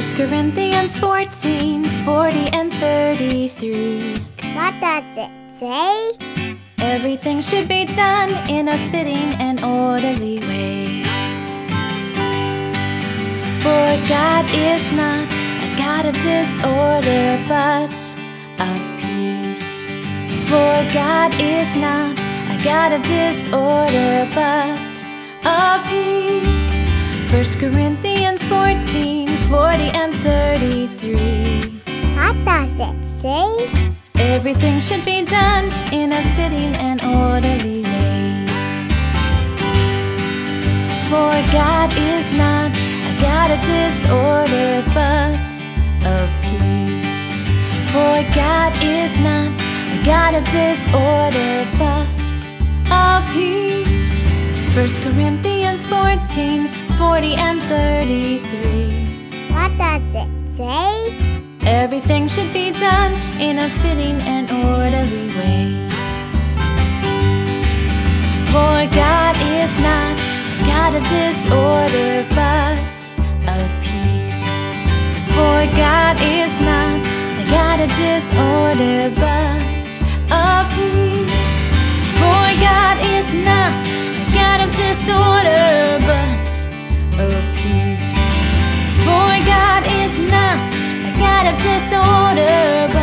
Corinthians 14, 40 and 33. What does it say? Everything should be done in a fitting and orderly way. For God is not a God of disorder, but of peace. For God is not a God of disorder, but of peace. 1 Corinthians 14, 40 and 33. What does it say? Everything should be done in a fitting and orderly way. For God is not a God of disorder, but of peace. For God is not a God of disorder, but of peace. 1 Corinthians 14, 40 and 33. What does it say? Everything should be done in a fitting and orderly way. For God is not a God of disorder, but of peace. For God is not a God of disorder, but of peace. For God is not a God of disorder, but of peace. For God is not a God of disorder,